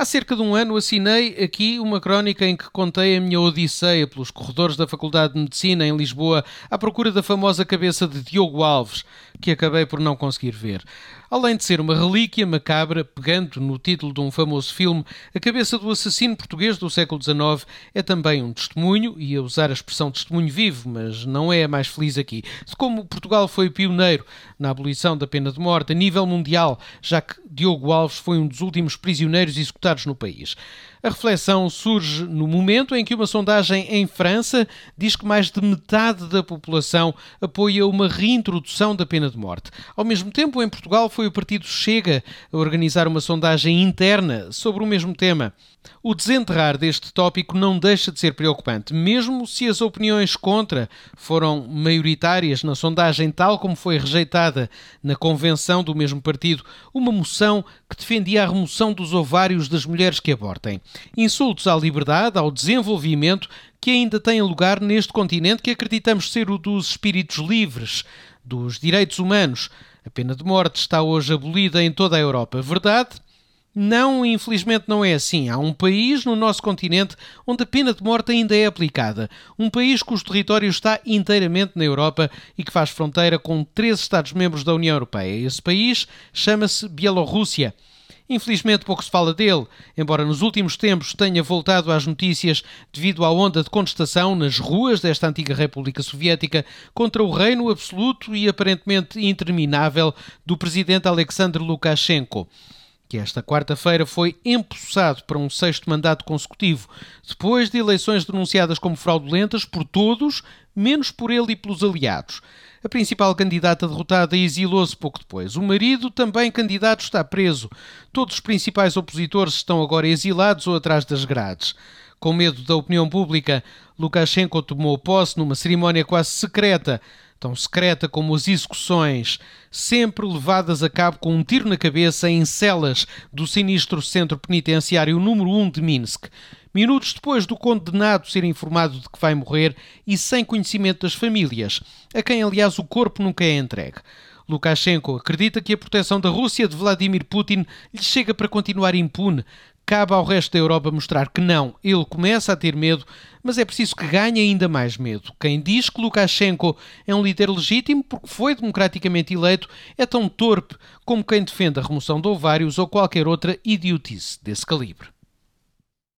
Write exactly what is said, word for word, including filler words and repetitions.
Há cerca de um ano assinei aqui uma crónica em que contei a minha odisseia pelos corredores da Faculdade de Medicina em Lisboa à procura da famosa cabeça de Diogo Alves, que acabei por não conseguir ver. Além de ser uma relíquia macabra, pegando no título de um famoso filme, a cabeça do assassino português do século dezenove é também um testemunho, ia usar a expressão testemunho vivo, mas não é a mais feliz aqui, de como Portugal foi pioneiro na abolição da pena de morte a nível mundial, já que Diogo Alves foi um dos últimos prisioneiros executados no país. A reflexão surge no momento em que uma sondagem em França diz que mais de metade da população apoia uma reintrodução da pena de morte. Ao mesmo tempo, em Portugal, foi o partido Chega a organizar uma sondagem interna sobre o mesmo tema. O desenterrar deste tópico não deixa de ser preocupante, mesmo se as opiniões contra foram maioritárias na sondagem, tal como foi rejeitada na convenção do mesmo partido uma moção que defendia a remoção dos ovários das mulheres que abortem. Insultos à liberdade, ao desenvolvimento, que ainda têm lugar neste continente que acreditamos ser o dos espíritos livres, dos direitos humanos. A pena de morte está hoje abolida em toda a Europa. Verdade? Não, infelizmente não é assim. Há um país no nosso continente onde a pena de morte ainda é aplicada. Um país cujo território está inteiramente na Europa e que faz fronteira com treze Estados-membros da União Europeia. Esse país chama-se Bielorrússia. Infelizmente pouco se fala dele, embora nos últimos tempos tenha voltado às notícias devido à onda de contestação nas ruas desta antiga República Soviética contra o reino absoluto e aparentemente interminável do presidente Alexander Lukashenko, que esta quarta-feira foi empossado para um sexto mandato consecutivo, depois de eleições denunciadas como fraudulentas por todos, menos por ele e pelos aliados. A principal candidata derrotada exilou-se pouco depois. O marido, também candidato, está preso. Todos os principais opositores estão agora exilados ou atrás das grades. Com medo da opinião pública, Lukashenko tomou posse numa cerimónia quase secreta, tão secreta como as execuções, sempre levadas a cabo com um tiro na cabeça em celas do sinistro centro penitenciário número um de Minsk. Minutos depois do condenado ser informado de que vai morrer e sem conhecimento das famílias, a quem, aliás, o corpo nunca é entregue. Lukashenko acredita que a proteção da Rússia de Vladimir Putin lhe chega para continuar impune. Cabe ao resto da Europa mostrar que não. Ele começa a ter medo, mas é preciso que ganhe ainda mais medo. Quem diz que Lukashenko é um líder legítimo porque foi democraticamente eleito é tão torpe como quem defende a remoção de ovários ou qualquer outra idiotice desse calibre.